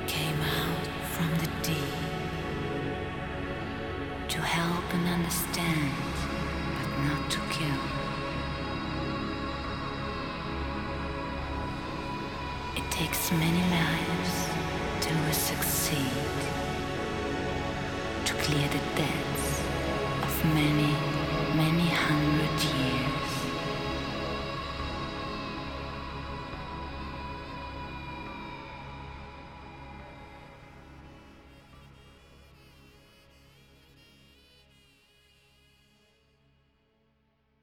came out from the deep to help and understand, but not to kill. It takes many lives to succeed, to clear the debts of many, many hundred years.